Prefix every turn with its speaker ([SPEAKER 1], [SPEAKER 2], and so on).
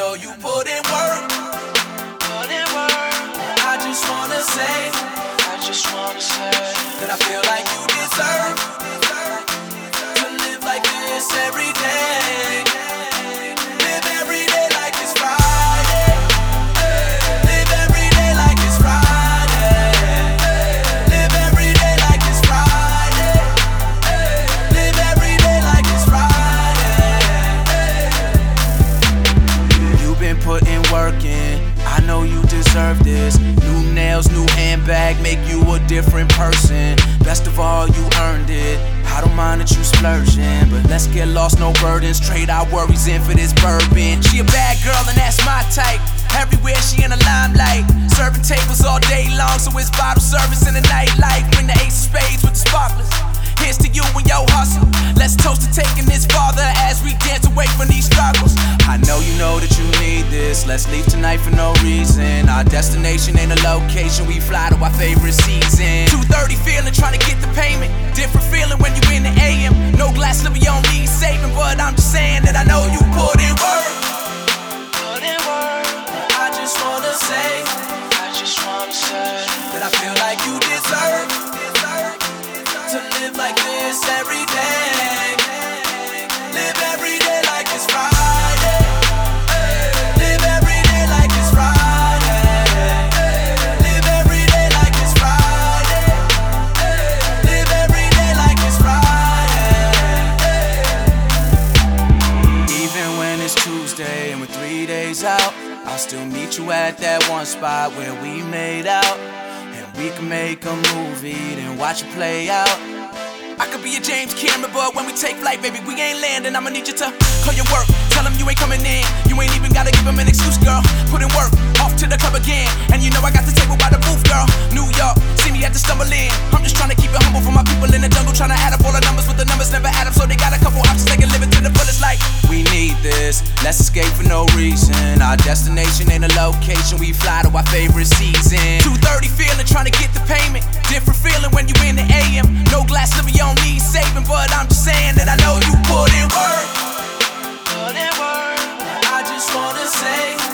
[SPEAKER 1] know you put in work. I just wanna say that I feel like you deserve to live like this every day. Live every day like it's Friday. Live every day like it's Friday. Live every day like it's Friday. Live every day like it's Friday. You've been putting work in, I know you deserve this. New nails, new handbag, make you a different person. Best of all, you earned it. I don't mind that you splurging, but let's get lost, no burdens. Trade our worries in for this bourbon. She a bad girl and that's my type. Everywhere she in the limelight, serving tables all day long, so it's bottle service in the nightlife. Bring the ace of spades with the sparklers. Here's to you and your hustle. Let's toast to taking this farther as we dance away from these struggles. I know you know that you need this. Let's leave tonight for no reason. Our destination ain't a location, we fly to our favorite season. 2:30 feeling, trying to get the payment. Different feeling when you in the AM. No glass slipper, you don't need saving, but I'm just saying that I know you put in work. I just wanna say that I feel like you deserve to live like this every day. Live every day like it's Friday. Live every day like it's Friday. Live every day like it's Friday. Live every day like it's Friday. Even when it's Tuesday and we're 3 days out, I'll still meet you at that one spot where we made out. We can make a movie, then watch it play out. I could be a James Cameron, but when we take flight, baby, we ain't landing. I'ma need you to call your work, tell him you ain't coming in. You ain't even gotta give him an excuse, girl. Put in work, off to the club again. And you know I got the table by the booth, girl. New York, see me at the stumble in. I'm just trying to keep it humble for my people in the jungle. Trying to add up all the numbers, but the numbers never add up. So they got a couple options, they can live it to the fullest. Like, we need this, let's escape for no reason. Our destination ain't a location, we fly to our favorite season. 2:30 feeling, trying to get the payment. Different feeling when you in the AM. No glass slipper, you don't need saving, but I'm just saying that I know you put in work. I just wanna say